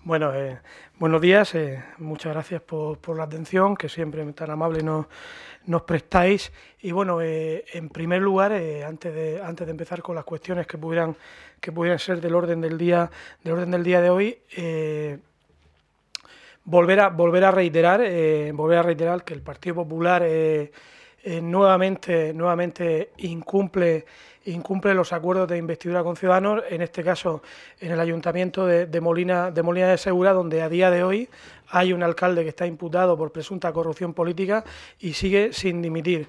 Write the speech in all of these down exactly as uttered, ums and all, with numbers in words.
Bueno, eh, buenos días, eh, muchas gracias por, por la atención que siempre tan amable nos, nos prestáis. Y bueno, eh, en primer lugar, eh, antes de antes de empezar con las cuestiones que pudieran que pudieran ser del orden del día del orden del día de hoy, eh, volver a volver a reiterar eh, volver a reiterar que el Partido Popular eh, eh, nuevamente nuevamente incumple incumple los acuerdos de investidura con Ciudadanos, en este caso en el Ayuntamiento de, de Molina de Molina de Segura, donde a día de hoy hay un alcalde que está imputado por presunta corrupción política y sigue sin dimitir.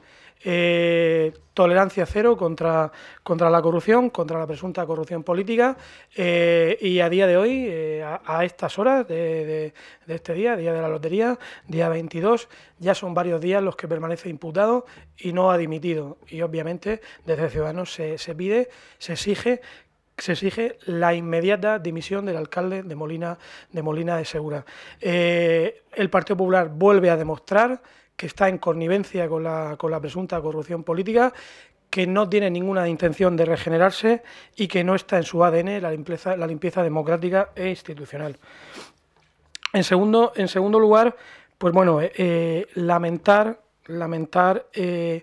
Eh, tolerancia cero contra, contra la corrupción, contra la presunta corrupción política, eh, y a día de hoy, eh, a, a estas horas de, de, de este día, día de la lotería, día veintidós, ya son varios días los que permanece imputado y no ha dimitido. Y obviamente desde Ciudadanos se, se pide, se exige se exige la inmediata dimisión del alcalde de Molina de, Molina de Segura. Eh, el Partido Popular vuelve a demostrar que está en connivencia con la, con la presunta corrupción política, que no tiene ninguna intención de regenerarse y que no está en su A D N la limpieza, la limpieza democrática e institucional. En segundo, en segundo lugar, pues bueno, eh, lamentar, lamentar eh,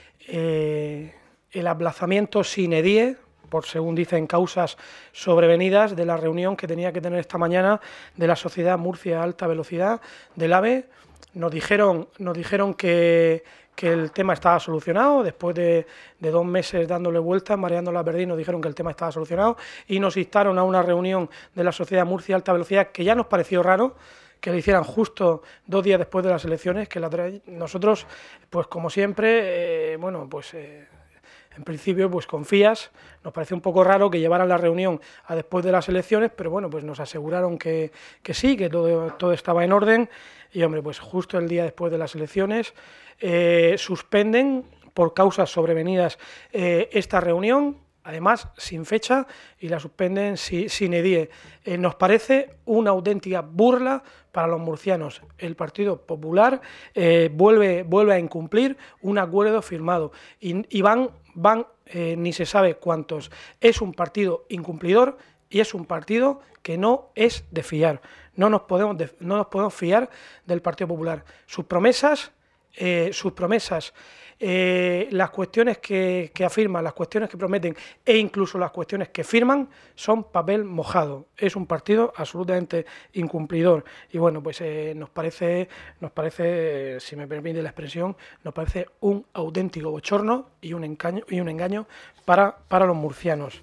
eh, el aplazamiento sine die, por según dicen causas sobrevenidas, de la reunión que tenía que tener esta mañana de la Sociedad Murcia Alta Velocidad, del AVE. Nos dijeron, nos dijeron que, que el tema estaba solucionado, después de, de dos meses dándole vueltas, mareando la perdiz, nos dijeron que el tema estaba solucionado y nos instaron a una reunión de la Sociedad Murcia Alta Velocidad, que ya nos pareció raro que le hicieran justo dos días después de las elecciones, que la nosotros, pues como siempre, eh, bueno, pues... Eh, En principio, pues confías, nos pareció un poco raro que llevaran la reunión a después de las elecciones, pero bueno, pues nos aseguraron que, que sí, que todo, todo estaba en orden, y hombre, pues justo el día después de las elecciones eh, suspenden por causas sobrevenidas eh, esta reunión, además sin fecha, y la suspenden sine die. Eh, nos parece una auténtica burla para los murcianos. El Partido Popular eh, vuelve, vuelve a incumplir un acuerdo firmado y, y van, van eh, ni se sabe cuántos. Es un partido incumplidor y es un partido que no es de fiar. No nos podemos, de, no nos podemos fiar del Partido Popular. Sus promesas, eh, sus promesas Eh, las cuestiones que, que afirman, las cuestiones que prometen e incluso las cuestiones que firman son papel mojado. Es un partido absolutamente incumplidor y bueno, pues eh, nos parece, nos parece, si me permite la expresión, nos parece un auténtico bochorno y un engaño, y un engaño para, para los murcianos.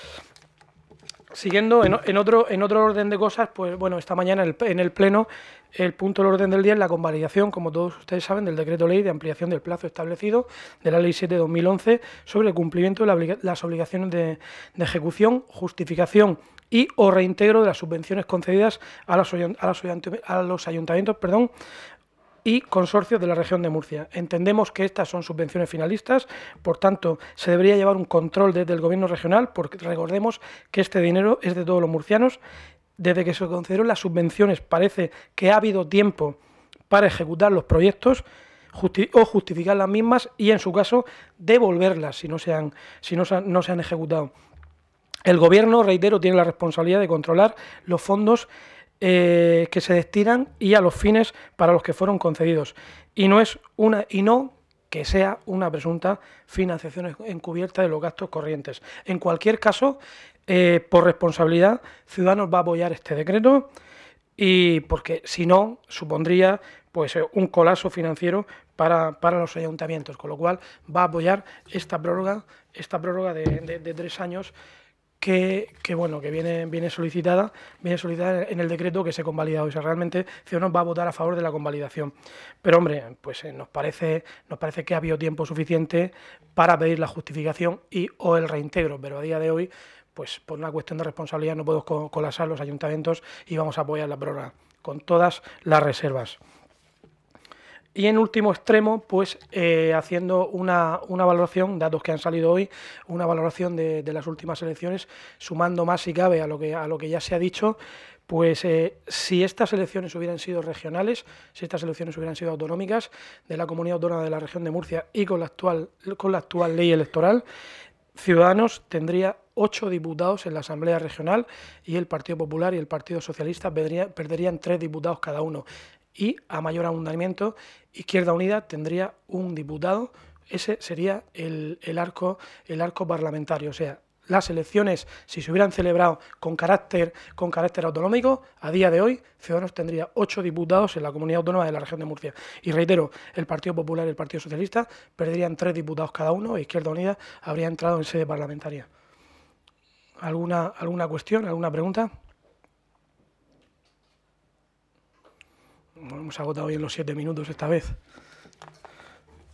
Siguiendo en, en, otro, en otro orden de cosas, pues bueno, esta mañana en el, en el Pleno, el punto del orden del día es la convalidación, como todos ustedes saben, del decreto ley de ampliación del plazo establecido de la Ley siete de dos mil once sobre el cumplimiento de la, las obligaciones de, de ejecución, justificación y o reintegro de las subvenciones concedidas a los, a los, a los ayuntamientos, perdón, y consorcios de la región de Murcia. Entendemos que estas son subvenciones finalistas, por tanto, se debería llevar un control desde el gobierno regional, porque recordemos que este dinero es de todos los murcianos. Desde que se concedieron las subvenciones parece que ha habido tiempo para ejecutar los proyectos justi o justificar las mismas y, en su caso, devolverlas si no se han, si no se han, no se han ejecutado. El gobierno, reitero, tiene la responsabilidad de controlar los fondos Eh, que se destinan y a los fines para los que fueron concedidos, y no es una y no que sea una presunta financiación encubierta de los gastos corrientes. En cualquier caso, eh, por responsabilidad, Ciudadanos va a apoyar este decreto, y porque si no supondría pues un colapso financiero para, para los ayuntamientos, con lo cual va a apoyar esta prórroga, esta prórroga de, de, de tres años. Que, que bueno, que viene, viene solicitada, viene solicitada en el decreto que se convalida hoy. O sea, realmente Ciudadanos va a votar a favor de la convalidación. Pero hombre, pues eh, nos parece, nos parece que ha habido tiempo suficiente para pedir la justificación y o el reintegro, pero a día de hoy, pues por una cuestión de responsabilidad no podemos colapsar los ayuntamientos y vamos a apoyar la prórroga con todas las reservas. Y en último extremo, pues eh, haciendo una, una valoración, datos que han salido hoy, una valoración de, de las últimas elecciones, sumando más si cabe a lo que, a lo que ya se ha dicho, pues eh, si estas elecciones hubieran sido regionales, si estas elecciones hubieran sido autonómicas de la Comunidad Autónoma de la Región de Murcia y con la actual, con la actual ley electoral, Ciudadanos tendría ocho diputados en la Asamblea Regional y el Partido Popular y el Partido Socialista perdería, perderían tres diputados cada uno. Y, a mayor abundamiento, Izquierda Unida tendría un diputado. Ese sería el, el, arco, el arco parlamentario. O sea, las elecciones, si se hubieran celebrado con carácter, con carácter autonómico, a día de hoy Ciudadanos tendría ocho diputados en la comunidad autónoma de la región de Murcia. Y reitero, el Partido Popular y el Partido Socialista perderían tres diputados cada uno e Izquierda Unida habría entrado en sede parlamentaria. ¿Alguna, alguna cuestión, alguna pregunta? Bueno, hemos agotado bien los siete minutos esta vez.